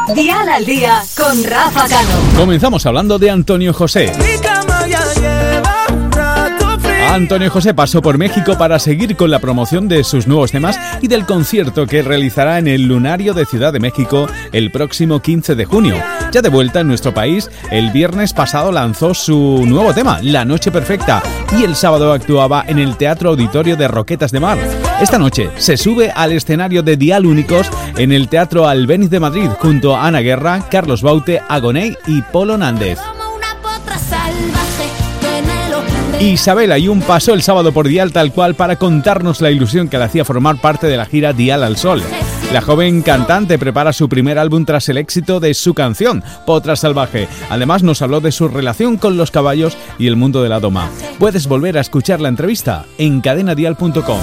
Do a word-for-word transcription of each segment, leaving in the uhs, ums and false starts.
Dial al Día con Rafa Cano. Comenzamos hablando de Antonio José. Antonio José pasó por México para seguir con la promoción de sus nuevos temas y del concierto que realizará en el Lunario de Ciudad de México el próximo quince de junio. Ya de vuelta en nuestro país, el viernes pasado lanzó su nuevo tema, La Noche Perfecta, y el sábado actuaba en el Teatro Auditorio de Roquetas de Mar. Esta noche se sube al escenario de Dial Únicos en el Teatro Albéniz de Madrid junto a Ana Guerra, Carlos Baute, Agoney y Polo Nández. Isabel Ayun pasó el sábado por Dial tal cual para contarnos la ilusión que le hacía formar parte de la gira Dial al Sol. La joven cantante prepara su primer álbum tras el éxito de su canción, Potra Salvaje. Además nos habló de su relación con los caballos y el mundo de la doma. Puedes volver a escuchar la entrevista en cadena dial punto com.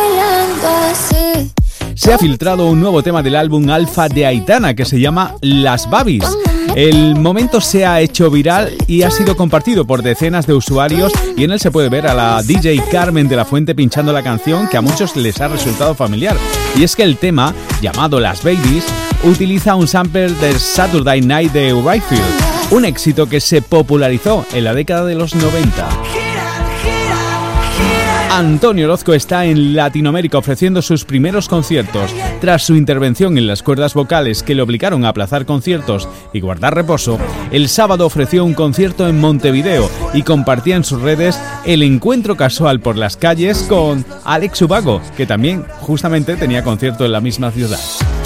Se ha filtrado un nuevo tema del álbum Alfa de Aitana que se llama Las Babis. El momento se ha hecho viral y ha sido compartido por decenas de usuarios y en él se puede ver a la D J Carmen de la Fuente pinchando la canción que a muchos les ha resultado familiar. Y es que el tema, llamado Las Babies, utiliza un sample del Saturday Night de Whitefield, un éxito que se popularizó en la década de los noventa. Antonio Orozco está en Latinoamérica ofreciendo sus primeros conciertos. Tras su intervención en las cuerdas vocales que le obligaron a aplazar conciertos y guardar reposo, el sábado ofreció un concierto en Montevideo y compartía en sus redes el encuentro casual por las calles con Alex Ubago, que también justamente tenía concierto en la misma ciudad.